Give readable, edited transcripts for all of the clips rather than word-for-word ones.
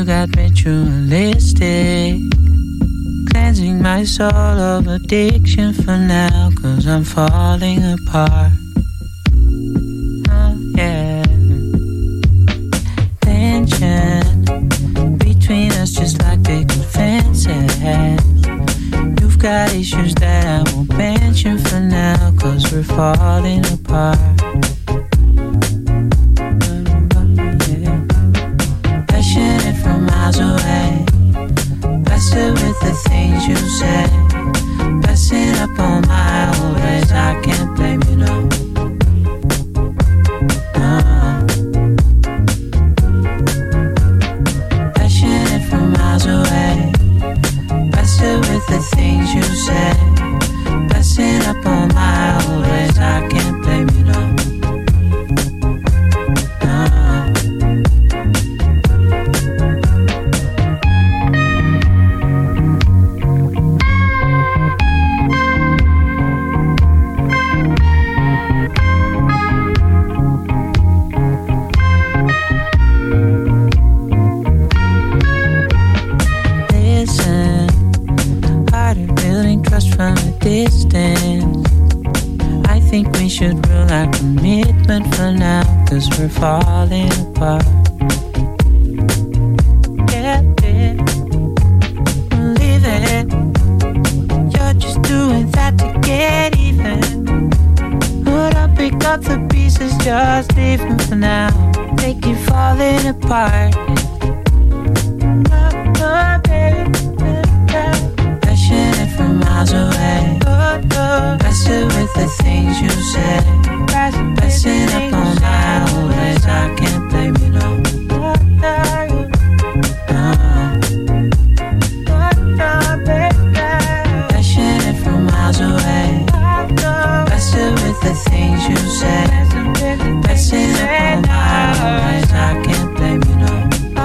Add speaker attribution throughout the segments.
Speaker 1: got ritualistic, cleansing my soul of addiction for now, 'cause I'm falling apart. Oh yeah. Tension between us just like big fences. You've got issues that I won't mention for now, 'cause we're falling apart. Passionate from miles away, blessed with the things you say, passing up on my old ways. I can't blame you, no. Passionate from miles away, blessed with the things you say, passing up on my old ways. I can't blame you, no. Distance. I think we should rule our commitment for now, 'cause we're falling apart. Yeah, believe it. You're just doing that to get even. Hold up, pick up the pieces, just leave them for now. They keep falling apart. Oh, baby. Passionate from miles away, blessed with the things you say, passing up on my old ways. I can't blame you, no. Passionate from miles away, blessed with the things you say, passing up on my old ways. I can't blame you, no.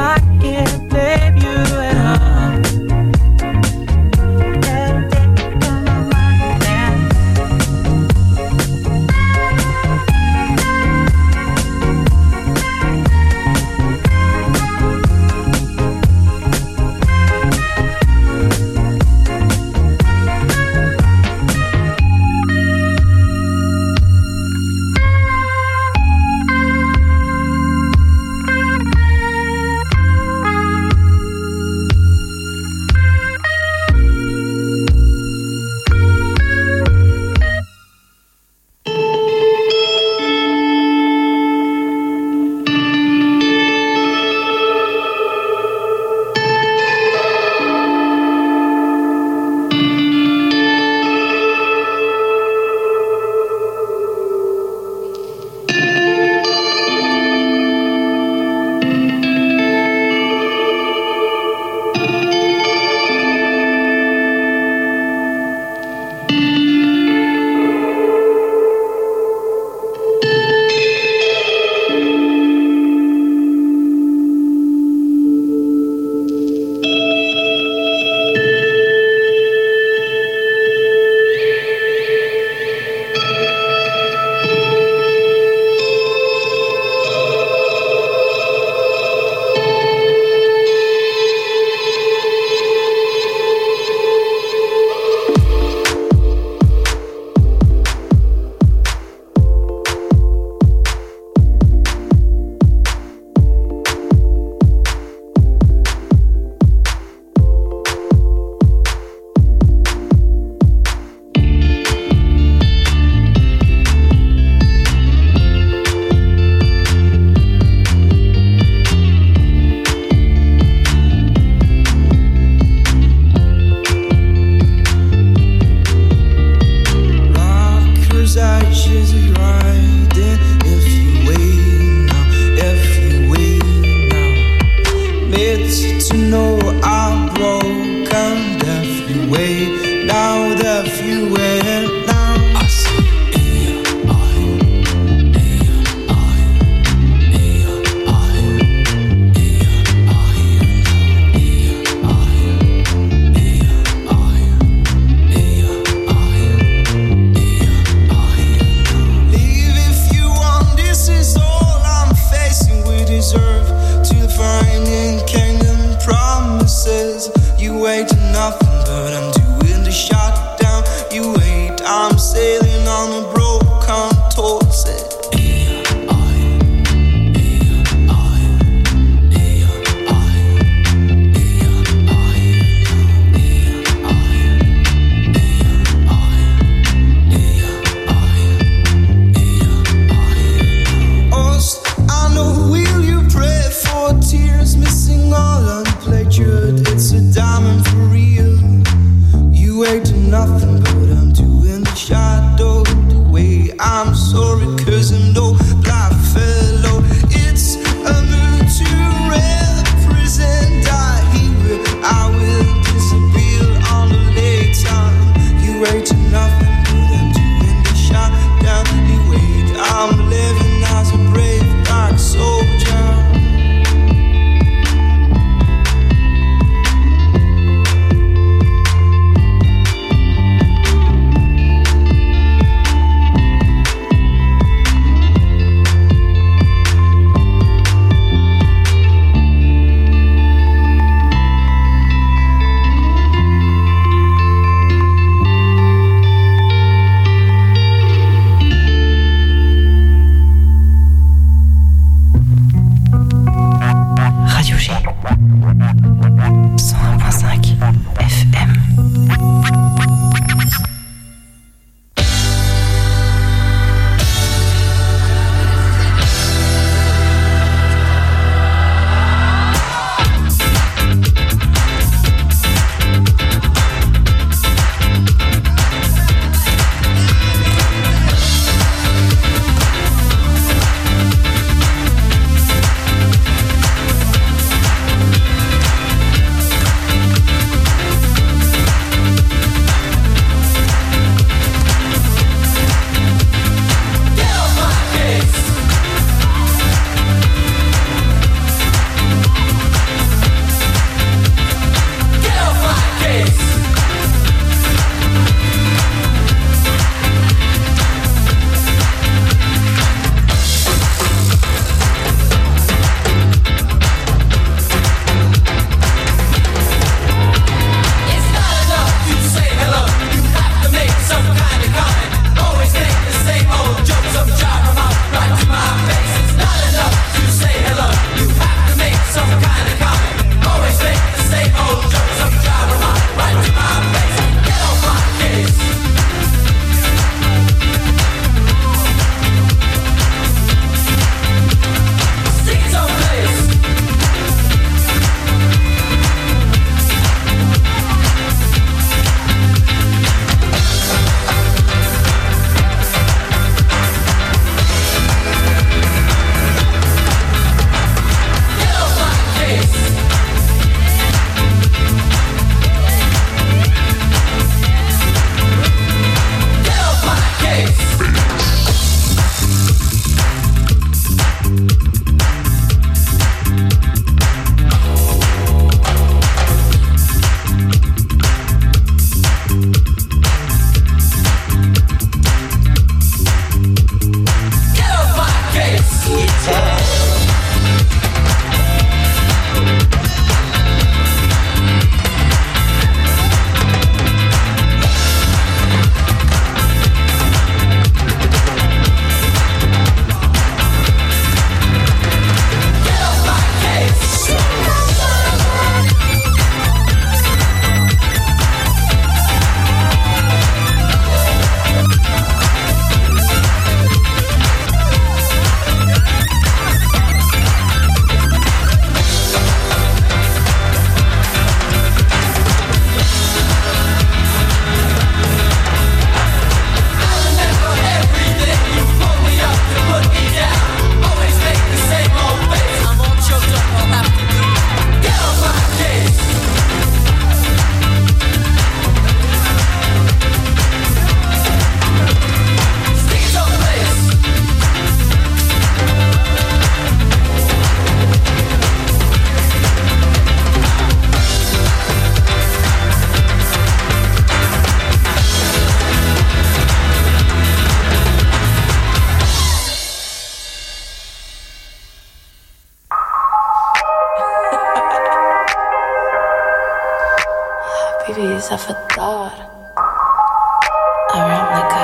Speaker 2: cities of a thought. A replica.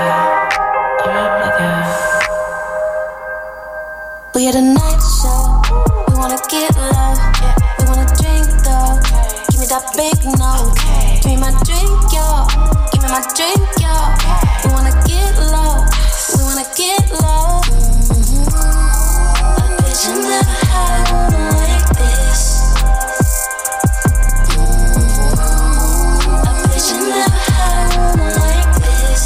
Speaker 2: We had a night show. We wanna get low. We wanna drink though. Give me that big no. Give me my drink, yo. Give me my drink, yo. We wanna get low. We wanna get low. A bitch I never had a woman like this. A bitch I never had a woman like this.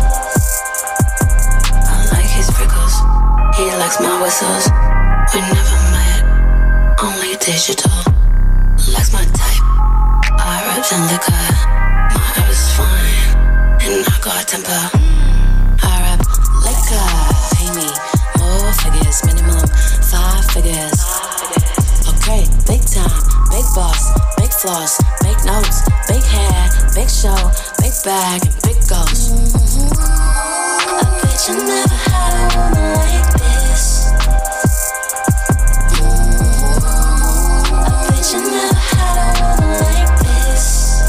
Speaker 2: I like his prickles. He likes my whistles. We never met, only digital. Likes my type. I rap and liquor. My air is fine, and I got temper. I rap liquor. Pay me more figures, minimum 5 figures. Okay, big time, big boss, big floss, big notes, big hair, big show, big bag, and big ghost. A bitch I never had a woman like this. A bitch I never had a woman like this.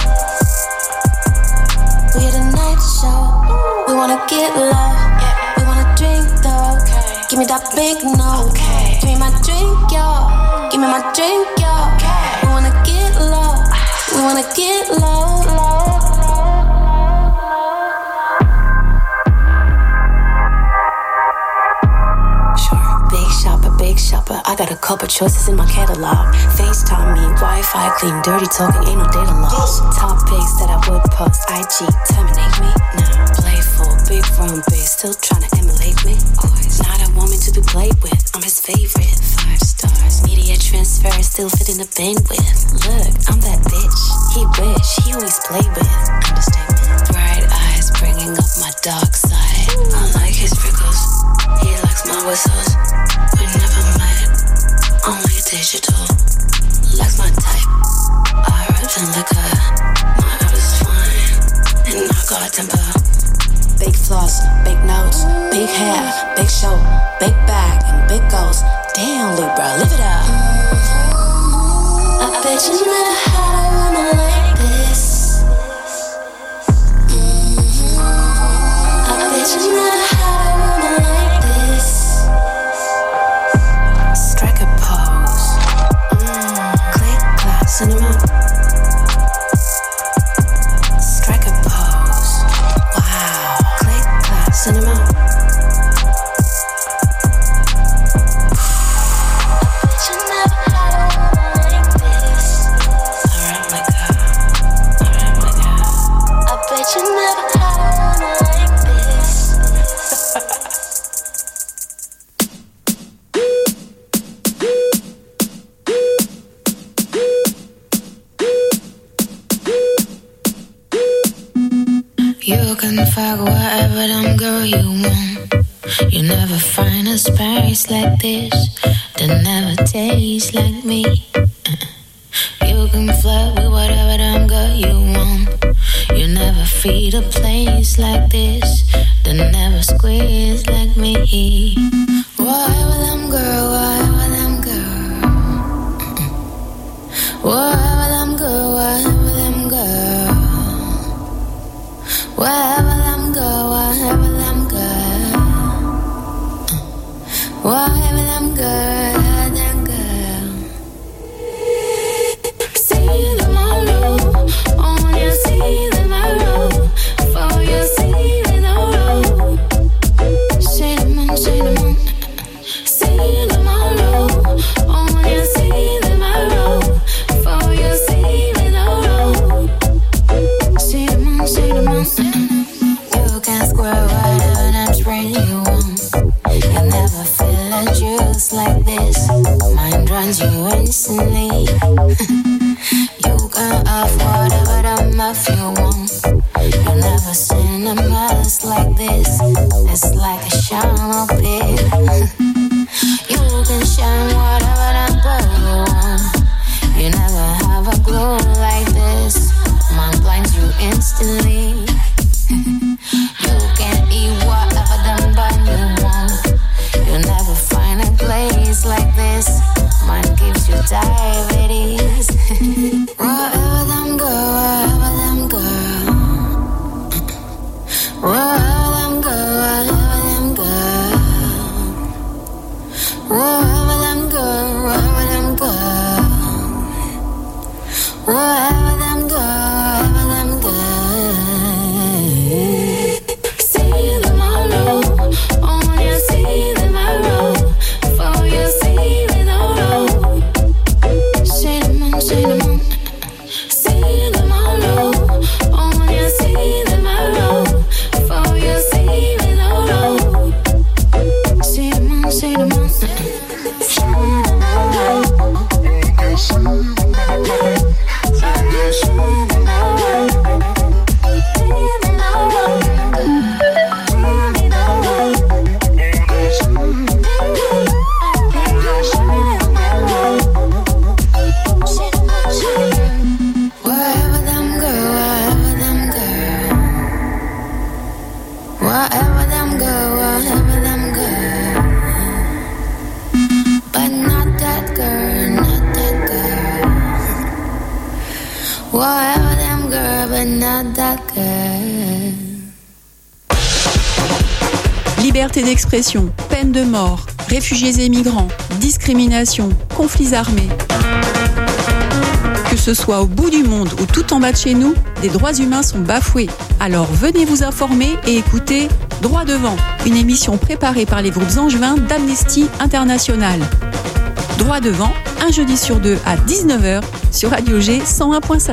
Speaker 2: We had a night show. We wanna get low. We wanna drink though. Give me that big no. Give me my drink, yo. Give me my drink, yo. We wanna get low. We wanna get low. Big shopper, I got a couple choices in my catalog. FaceTime me, Wi-Fi clean, dirty talking, ain't no data loss. Top pics that I would post, IG terminate me. Now playful, big room, big, still trying to emulate me. Always not a woman to be played with, I'm his favorite. 5 stars, media transfer, still fit in the bandwidth. Look, I'm that bitch, he wish, he always play with. Understatement. Bright eyes, bringing up my dark side. I like his prickles, he likes my whistles. We never met, only digital. Likes my type, I rap and liquor. My air is fine, and I got temper. Big floss, big notes, big hair, big show, big bag, and big goals. Damn, Libra, live it up. I bet you never had a woman like this. I bet you never had a woman like this. Strike a pose. Click, clap, cinema. Strike a pose. Wow. Click, clap, cinema. I bet you never had a woman like this. Alright, my God. I bet you never had a woman like this. You can fuck whatever damn girl you want. You never find a space like this that never tastes like me. You can flirt with whatever damn girl you want. You never feed a place like this that never squeeze like me. Whatever damn girl, whatever damn girl. Whatever damn girl, whatever damn girl. Wherever them go, wherever them go. Wherever them go, them go. See them all roll, on you see them all roll. For you see them all roll. See them on, see them on. See them all roll, on you see them all roll. For you see them all roll. See them on, see them on. You can square whatever damn spring you want. You never feel a juice like this. Mind runs you instantly. You can have whatever damn muff you want. You never seen a mess like this. It's like a shower pit. You can shine whatever damn glow you want. You never have a glow like this. Mind blinds you instantly. You can eat whatever damn bun you want. You'll never find a place like this. Mine gives you diabetes. Wherever them go, wherever them
Speaker 3: Liberté d'expression, peine de mort, réfugiés et migrants, discrimination, conflits armés. Que ce soit au bout du monde ou tout en bas de chez nous, des droits humains sont bafoués. Alors venez vous informer et écoutez Droit devant, une émission préparée par les groupes angevins d'Amnesty International. Droit devant, un jeudi sur 2 à 19h sur Radio G 101.5.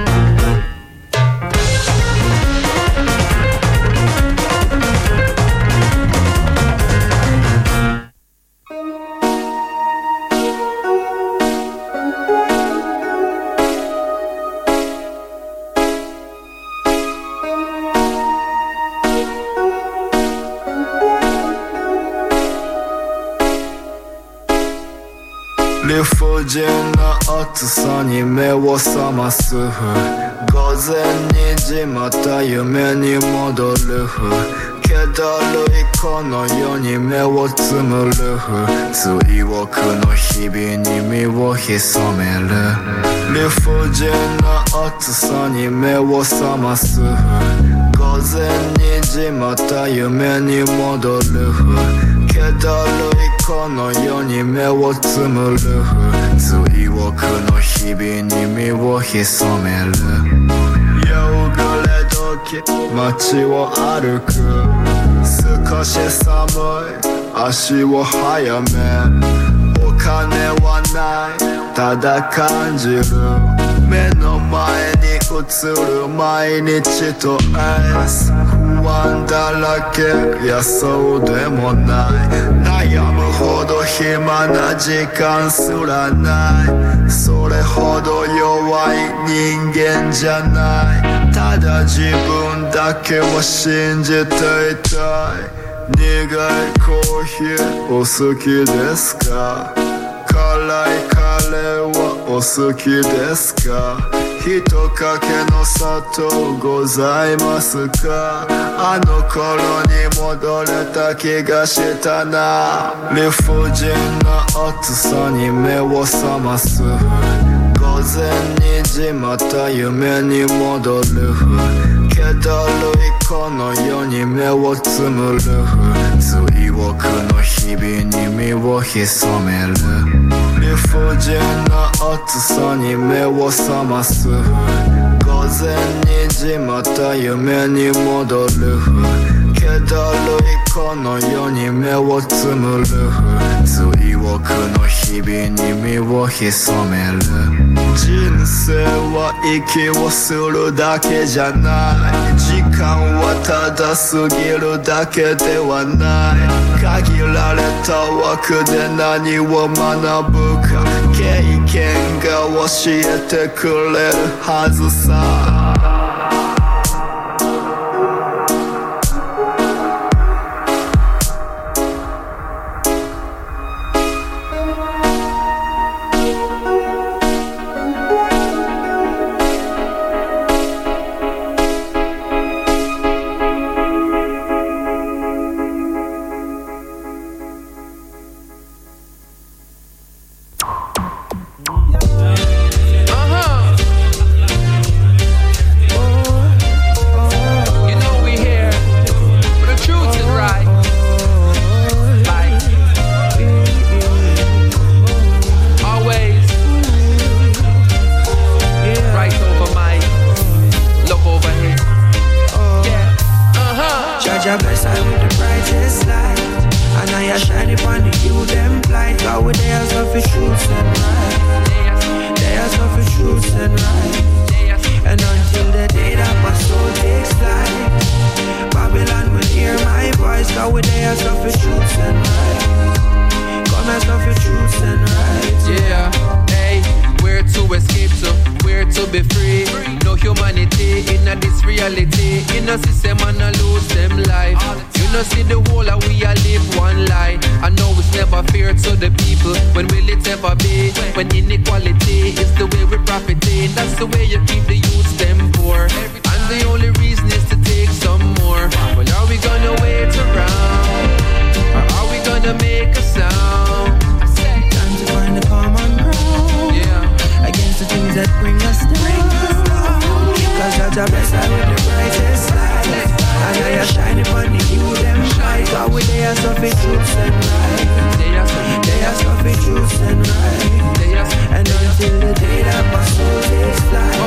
Speaker 4: 理不尽な暑さに目を覚ます午前2時また夢に戻る気だるいこの世に目をつむる追憶の日々に身を潜める理不尽な暑さに目を覚ます午前2時また夢に戻る気だるいこの世に目をつむる追憶の日々に身を潜める夕暮れ時街を歩く少し寒い足を速めお金はないただ感じる目の前に映る毎日とエース不安だらけいやそうでもない悩むほど暇な時間すらないそれほど弱い人間じゃないただ自分だけを信じていたい苦いコーヒーお好きですか辛いカレーはお好きですかひとかけの砂糖ございますかあの頃に戻れた気がしたな理不尽な暑さに目を覚ます午前2時また夢に戻る気だるいこの世に目をつむる追憶の日々に身を潜める理不尽な暑さに目を覚ます午前2時また夢に戻る気だるいこの世に目をつむる追憶の日々に身を潜める人生は息をするだけじゃない時間はただ過ぎるだけではない限られた枠で何を学ぶか経験が教えてくれるはずさ
Speaker 5: reality. You know, see them and I lose them life. You know, see the whole of we a live one lie. I know it's never fair to the people. When will it ever be? When inequality is the way we profit in. That's the way you keep the youths them poor. And the only reason is to take some more. Well, are we gonna wait around? Or are we gonna make a sound?
Speaker 1: Time to find the common ground.
Speaker 5: Yeah.
Speaker 1: Against the things that bring us down. Cause Jaja bless us with the brightest light. And now you're shining upon the youth them shine. Cause we they are suffering truths and right. They are suffering truths and right. And until the day that my soul takes flight,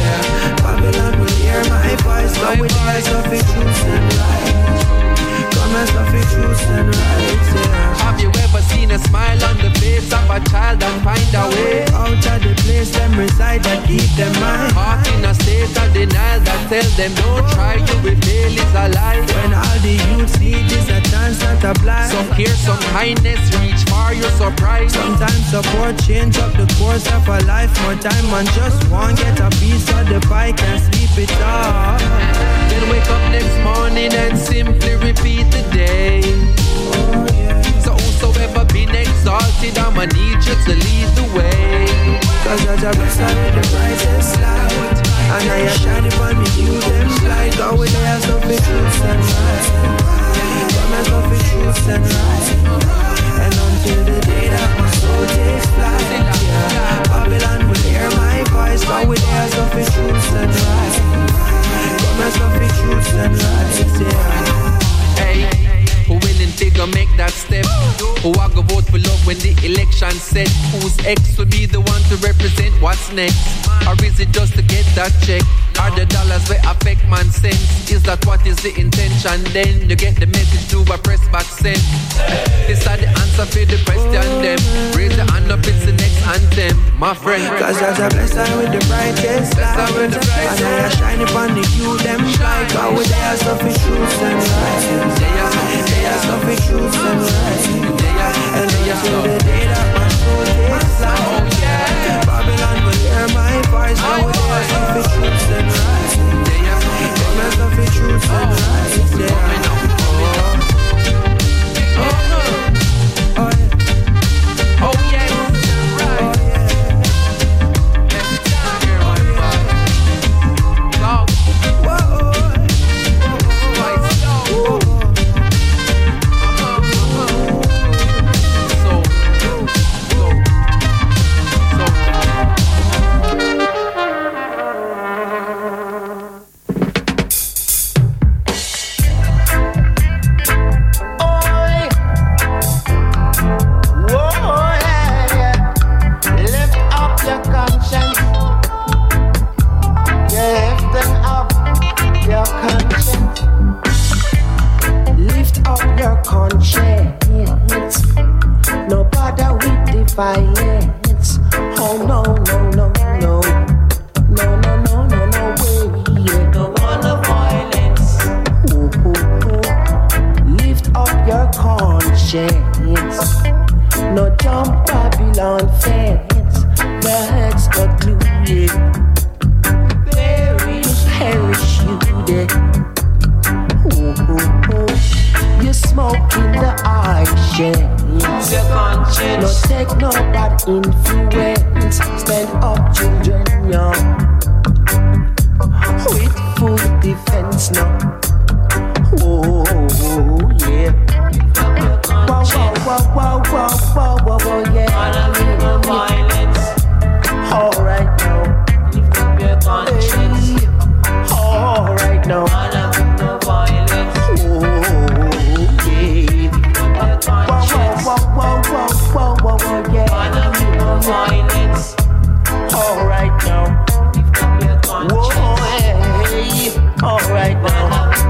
Speaker 1: Babylon will hear my voice. Cause we they are suffering truths and right. Come and suffer truths and right, yeah.
Speaker 5: Have you ever seen a smile on the face of a child and find a way
Speaker 1: out of the place them reside that keep them mind?
Speaker 5: Heart in a state of denial that tell them don't try, you will fail is a lie.
Speaker 1: When all the youths need is a chance not to blind.
Speaker 5: Some care, some kindness, reach far, you're surprised.
Speaker 1: Sometimes support change up the course of a life. More time and just one get a piece of the pie, can't sleep it off.
Speaker 5: Then wake up next morning and simply repeat the day.
Speaker 1: Oh, yeah.
Speaker 5: So whosoever been exalted, I'ma need you to lead the way.
Speaker 1: Cause Jaja bless us with the brightest light. And now you're shining upon me, you them light. Cause we there suffer truths and right. Come and suffer truths and right. And until the day that my soul takes flight, yeah, Babylon will hear my voice. Cause we there suffer truths and right. Come and suffer truths and right, yeah.
Speaker 5: Hey, who willing to go make that step? Who I go vote for love when the election's set? Whose ex will be the one to represent what's next? Or is it just to get that check? Are the dollars where affect man's sense? Is that what is the intention? Then you get the message to a press back send. This are the answer for the question them. Raise the hand up, it's the next anthem, my friend.
Speaker 1: Cause Jaja bless us with the brightest light. And now you're shining upon the youth them shine. Cause we there suffer truths and right. They are suffer truths and right. And until the day that my soul takes flight, Babylon will hear my voice. Cause we there suffer truths and right. Come and suffer truths and right. Yeah.
Speaker 6: Violence. Oh no, no, no, no. No, no, no, no, no way. Yeah. No more violence. Ooh, ooh, ooh. Lift up your conscience. No jump Babylon fence. The heads are glued. Perish you there. Ooh, ooh, ooh. You smoke in the eye shade. No take no bad influence. Stand up children young with full defense now. Oh yeah. Wow wow wow wow wow wow wow yeah. Violence. All right now. Lift up your conscience. All right now. Violence. Oh yeah. Wow, wow, wow, wow, yeah. Violence. All right now. Whoa, hey. All right now.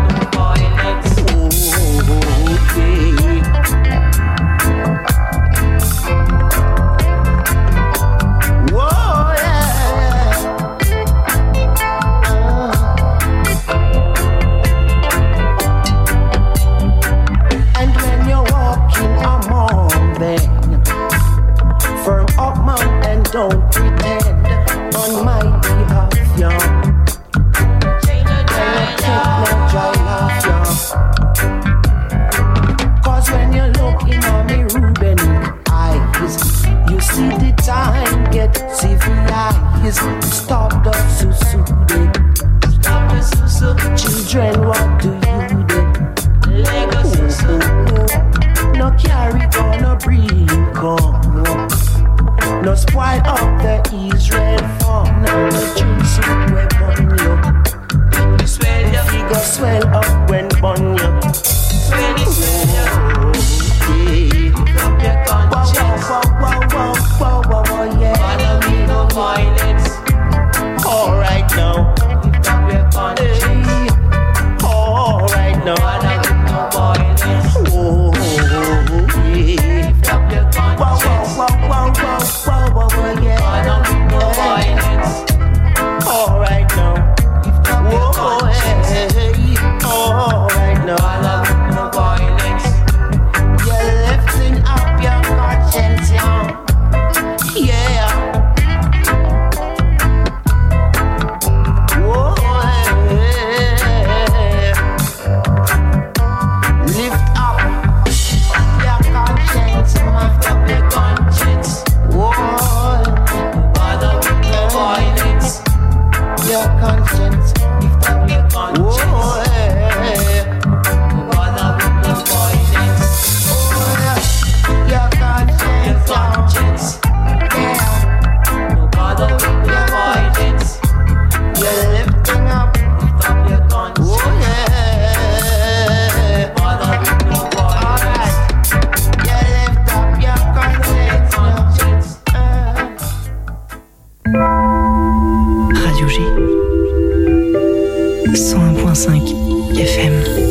Speaker 6: now. Lift up your conscience. Alright now. No violence. Oh, lift up your conscience. Wow, yeah. No violence. Alright now. Lift up your conscience. Alright now. No violence. You're lifting up your conscience, yeah.
Speaker 7: Radio G 101.5 FM.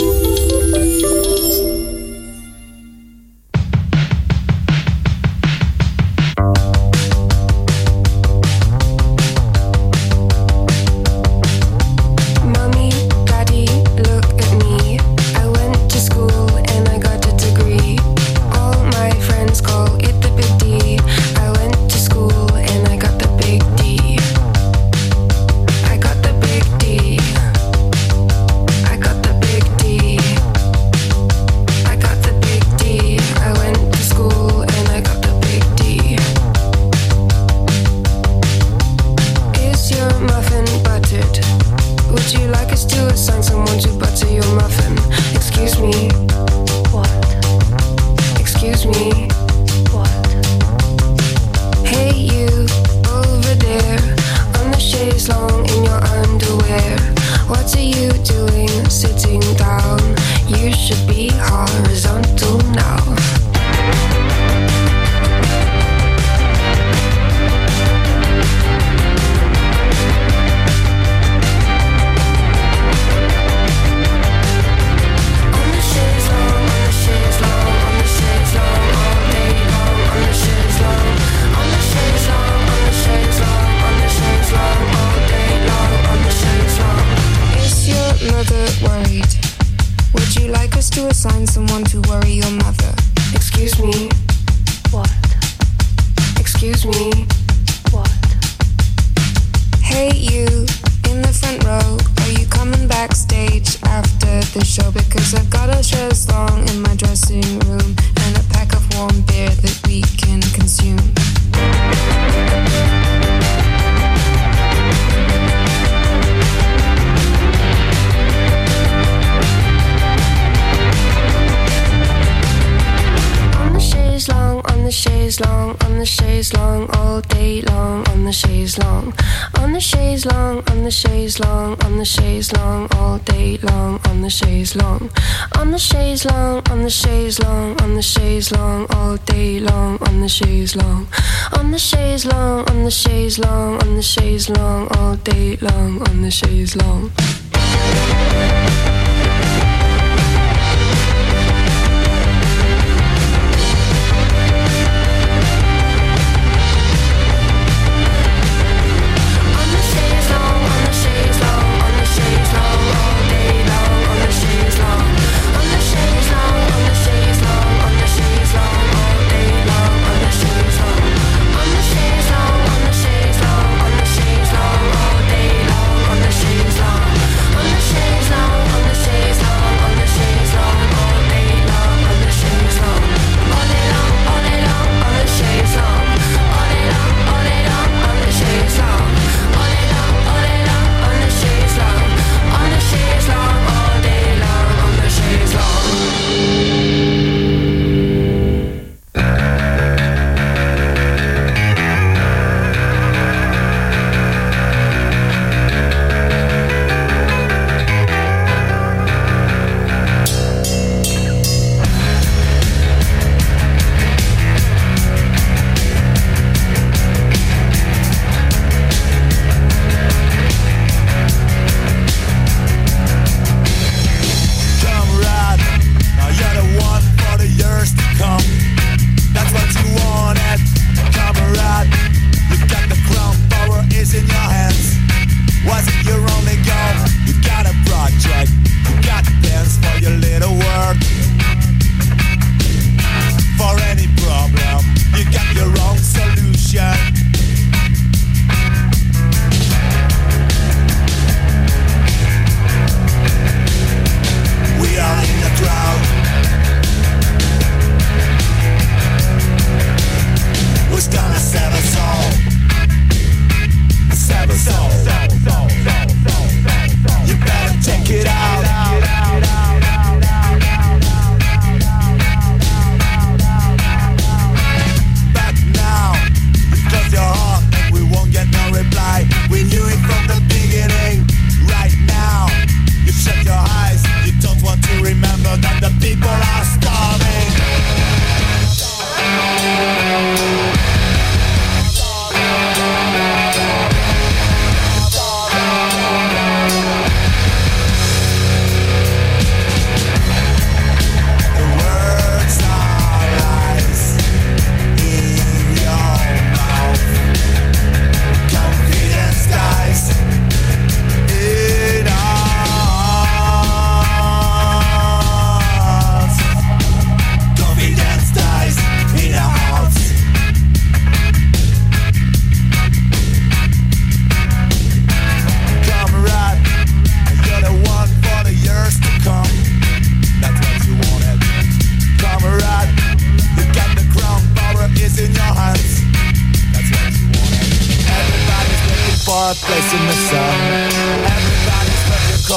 Speaker 2: On the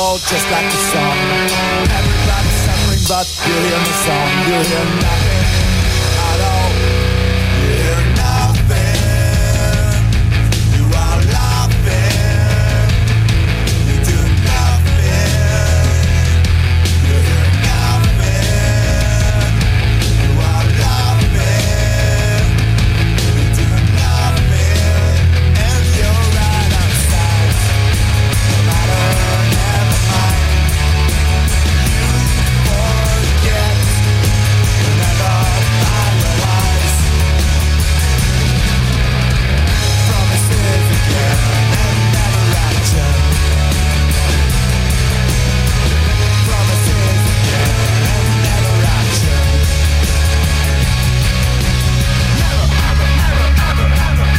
Speaker 4: go just like the song. Everybody's suffering, but you hear the song. You hear nothing at all. You hear nothing. You are laughing. You do nothing. You hear nothing. You are laughing. You do nothing. And you're right outside. No matter, never mind. You forget. Never finalize. Promises again and never action. Promises again and never action. Never, ever, ever, ever, ever,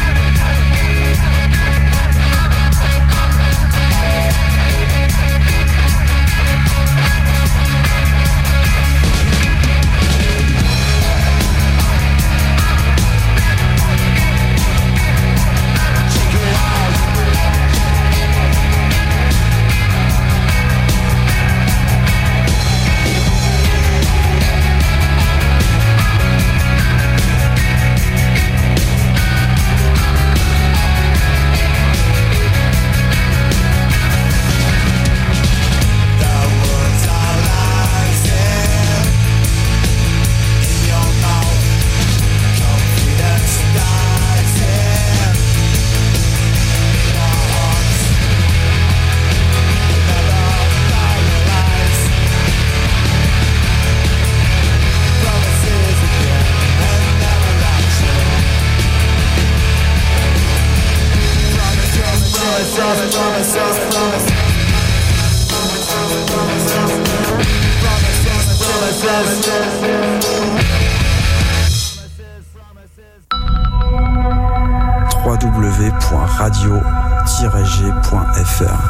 Speaker 8: www.radio-g.fr.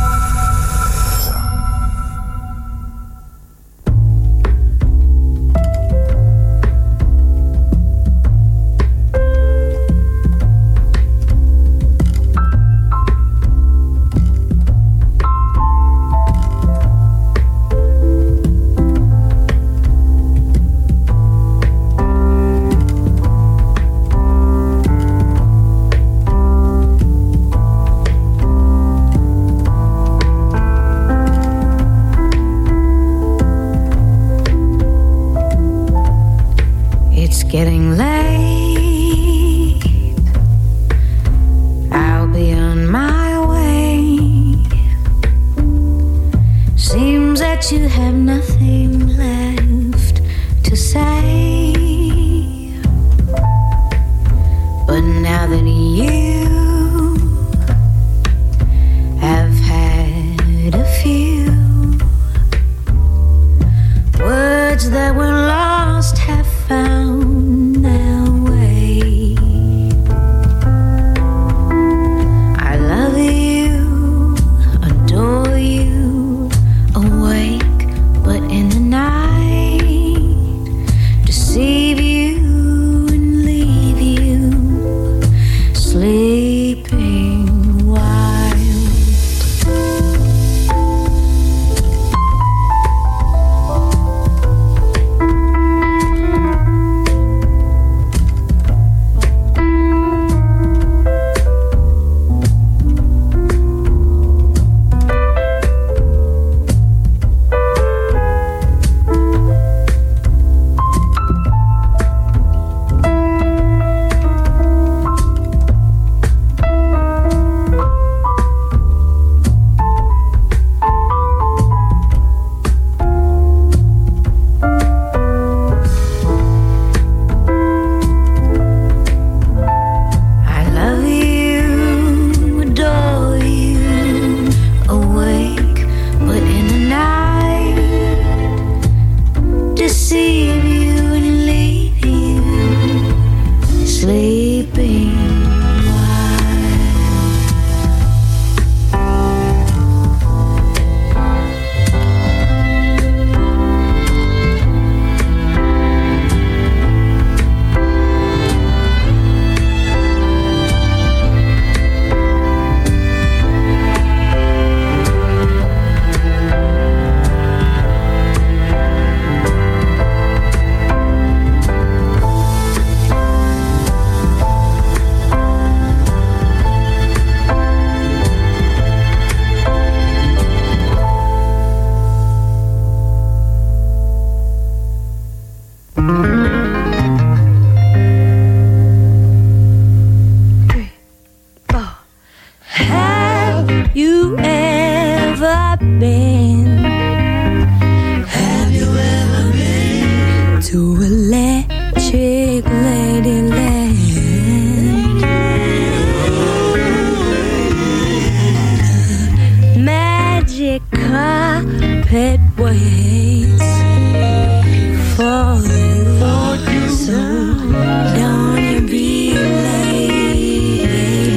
Speaker 9: Getting late, I'll be on my way. Seems that you have nothing left to say. But now that you have had a few words that were lost have found their way. I love you, adore you, awake but in the night, deceive you and leave you sleeping wild. been? Have you ever been to Electric Ladyland? The magic carpet waits for you. So don't you be late.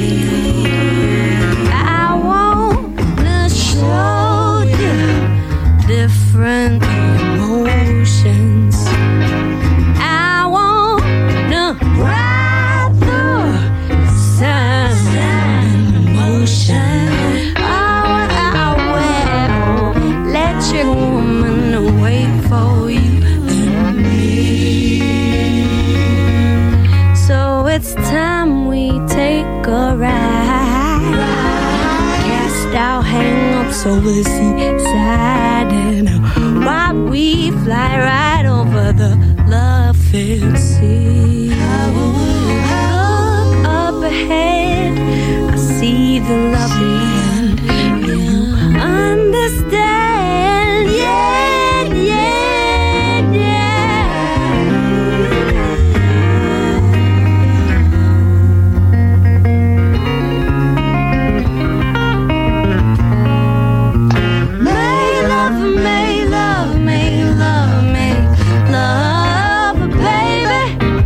Speaker 9: I wanna show you different emotions. I wanna ride through sun emotion. Oh, I will let your woman wait for you and me. So it's time we take a ride. Cast our hang-ups over the seaside, and while we fly right over the love-filled sea. Look up ahead, I see the lovely land. You understand? Yeah, yeah, yeah. Make love, make love, make love, make love, baby.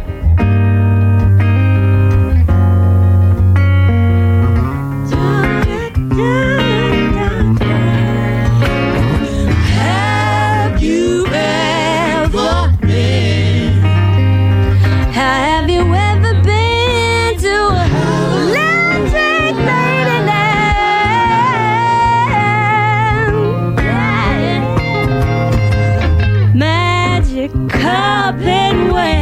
Speaker 9: Have you ever been? Have you ever been to Electric Ladyland? Magic carpet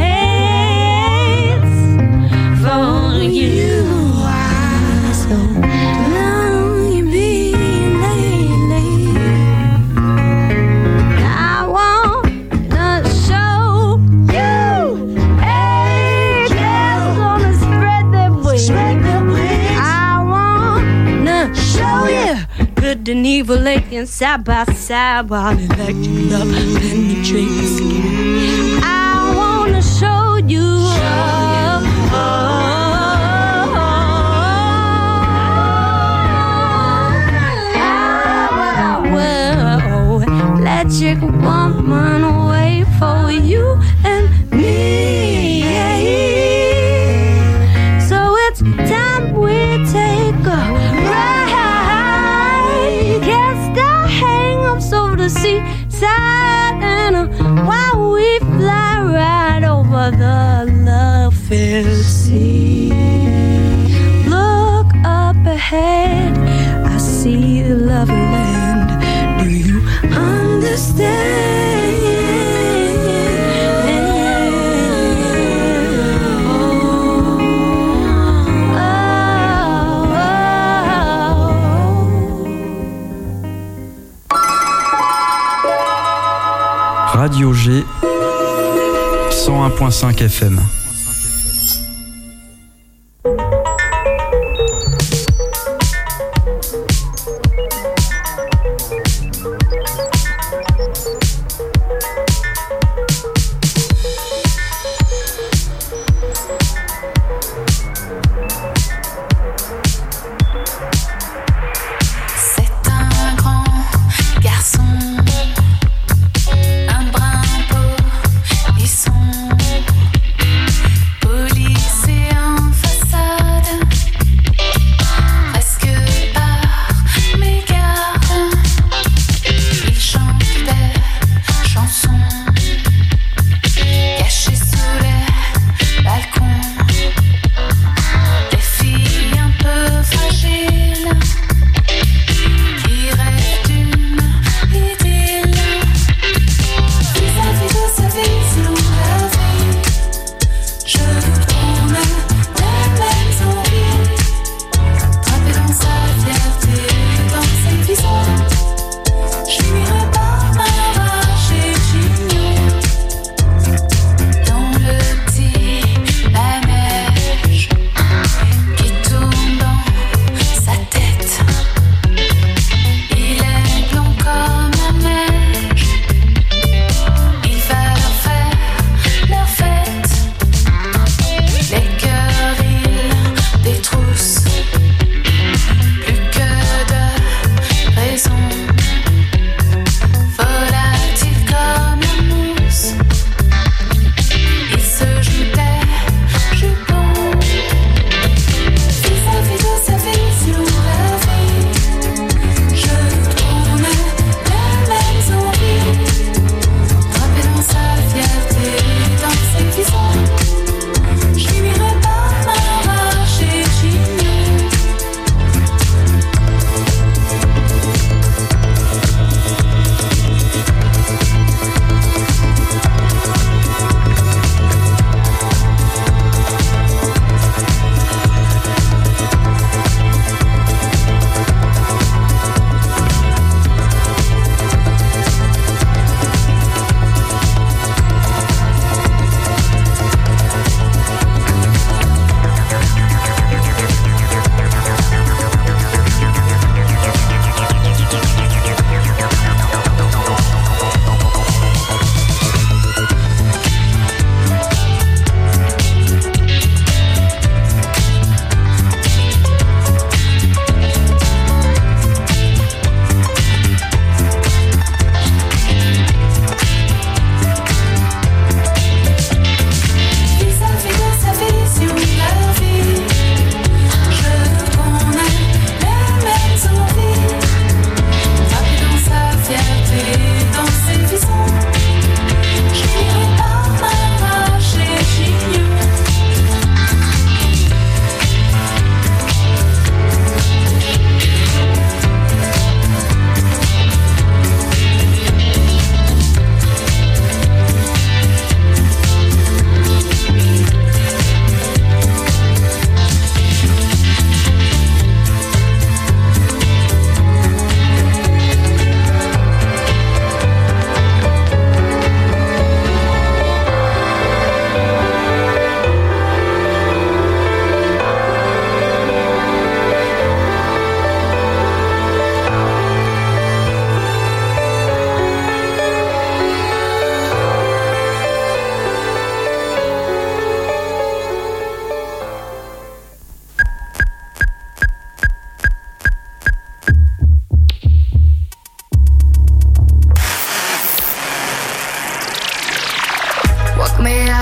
Speaker 9: waits for you. So long you be late. I wanna show you angels gonna spread their wings. I wanna show you good and evil laying side by side while electric love penetrates the skin. I wanna show you. Electric woman wait for you and me. So it's time we take a ride. Cast our hang-ups over the seaside, and while we fly right over the love-filled sea. Look up ahead, I see the lovely land. Do you understand?
Speaker 8: Radio G 101.5 FM.
Speaker 2: Un brin beau et sombre.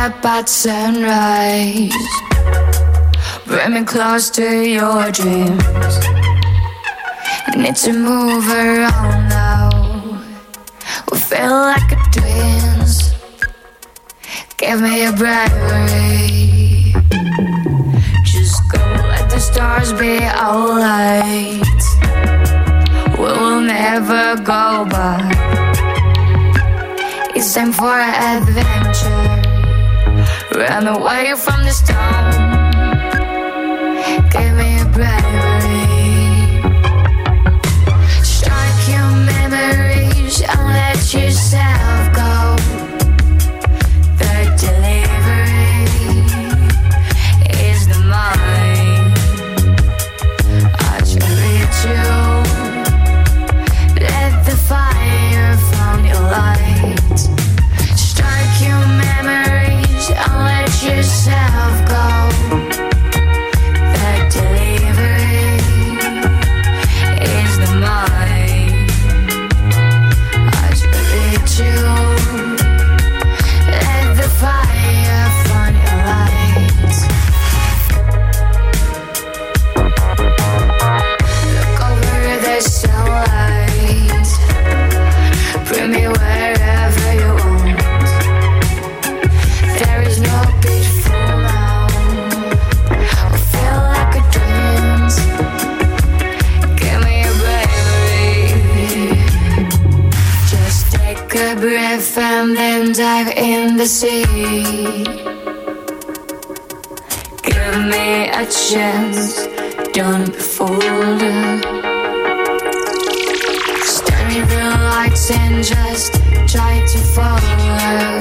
Speaker 10: up at sunrise. Bring me close to your dreams. I need to move around now. We feel like a twins. Give me a bravery. Just go, let the stars be our light. We will never go back. It's time for an adventure. Run away from the storm. Give me a bravery. Strike your memories and let yourself go. The delivery is the mind. I treat you. Let the fire from your light. Strike your memories and let yourself go. The delivery is the mind. I treat you. Let the fire from your light. Look over the sunlight. Bring me wherever you want. There is no beautiful now. We feel like a dreams. Give me a bravery. Just take a breath and then dive in the sea. Give me a chance. Don't be fooled. Study the lights and just try to follow.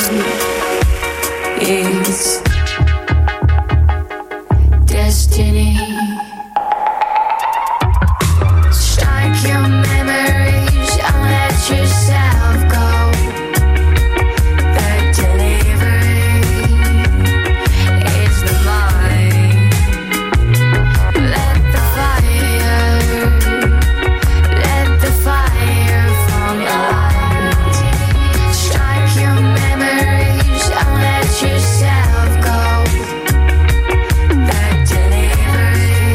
Speaker 10: It's destiny. Strike your memories and let yourself go. The delivery is the mind. Let the fire from your light. Strike your memories and let yourself go. The delivery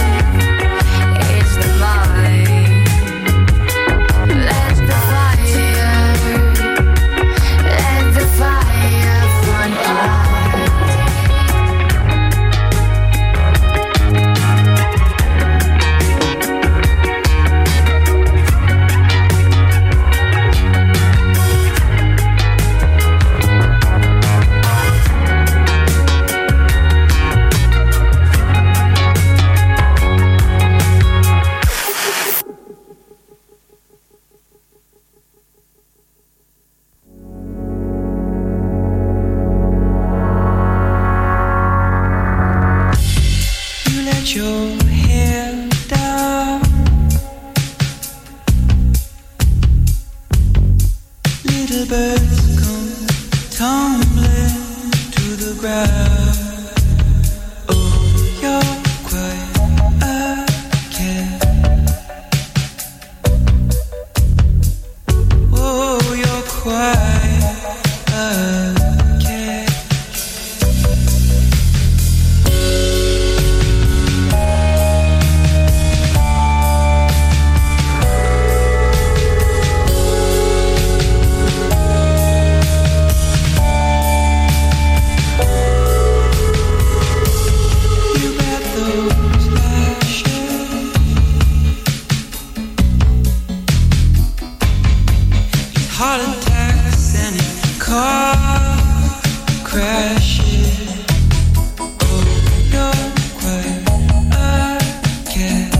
Speaker 10: is the mind. Let the fire from your light.
Speaker 1: You let your hair down. Little birds come tumbling to the ground. Oh, you're quite a cat. Oh, you're quite a cat. Heart attacks and car crashes. Oh, you're quite a cat.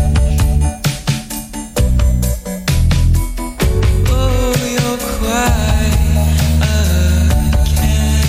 Speaker 1: Oh, you're quite a cat.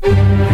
Speaker 2: Thank